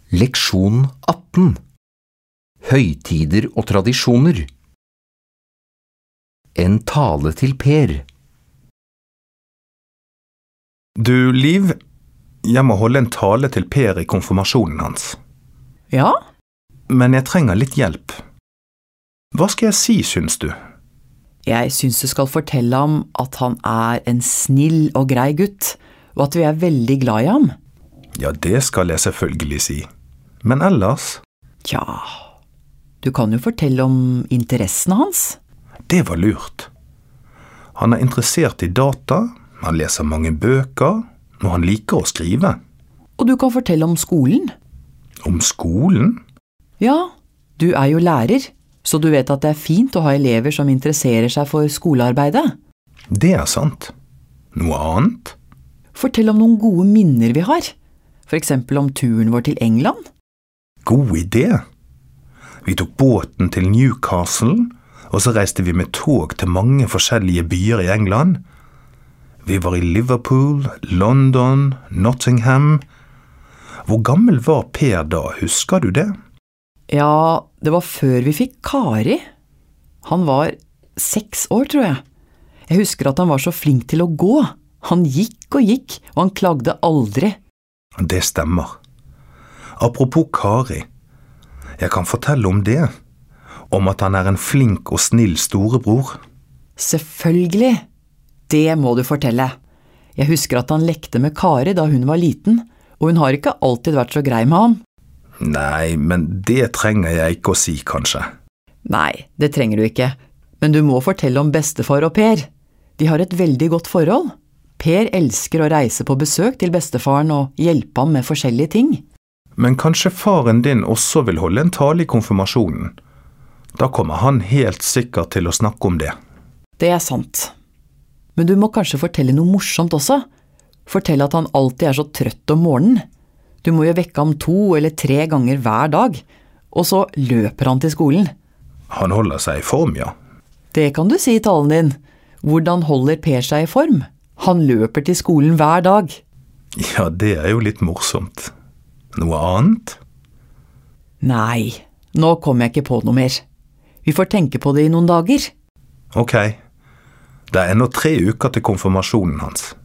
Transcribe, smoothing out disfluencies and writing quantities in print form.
Leksjon 18. Høytider og tradisjoner. En tale til Per. Du, Liv, jeg må holde en tale til Per i konfirmasjonen hans. Ja? Men jeg trenger litt hjelp. Hva skal jeg si, syns du? Jeg synes du skal fortelle ham at han er en snill og grei gutt, og at vi er veldig glad i ham. Ja, det skal jeg selvfølgelig si. Men ellers? Tja, du kan jo fortelle om interessene hans. Det var lurt. Han er interessert i data, han leser mange bøker, og han liker å skrive. Og du kan fortelle om skolen. Om skolen? Ja, du er jo lærer, så du vet at det er fint å ha elever som interesserer seg for skolearbeidet. Det er sant. Noe annet? Fortell om noen gode minner vi har. For eksempel om turen vår til England. God idé. Vi tok båten til Newcastle, og så reiste vi med tog til mange forskjellige byer i England. Vi var i Liverpool, London, Nottingham. Hvor gammel var Per da, husker du det? Ja, det var før vi fikk Kari. Han var 6 år, tror jeg. Jeg husker at han var så flink til å gå. Han gikk, og han klagde aldri. Det stemmer. Apropos Kari, jeg kan fortelle om det. Om at han er en flink og snill storebror. Selvfølgelig. Det må du fortelle. Jeg husker at han lekte med Kari da hun var liten, og hun har ikke alltid vært så grei med ham. Nei, men det trenger jeg ikke å si, kanskje. Nei, det trenger du ikke. Men du må fortelle om bestefar og Per. De har et veldig godt forhold. Per elsker å reise på besøk til bestefaren og hjelpe ham med forskjellige ting. Men kanskje faren din også vil holde en tale i konfirmasjonen. Da kommer han helt sikkert til å snakke om det. Det er sant. Men du må kanskje fortelle noe morsomt også. Fortell at han alltid er så trøtt om morgenen. Du må jo vekke ham 2 eller 3 ganger hver dag, og så løper han til skolen. Han holder seg i form, ja. Det kan du si i talen din. Hvordan holder Per seg i form? Han løper til skolen hver dag. Ja, det er jo litt morsomt. Noe annet? Nei, nå kommer jeg ikke på noe mer. Vi får tenke på det i noen dager. Ok. Det er ennå 3 uker til konfirmasjonen hans.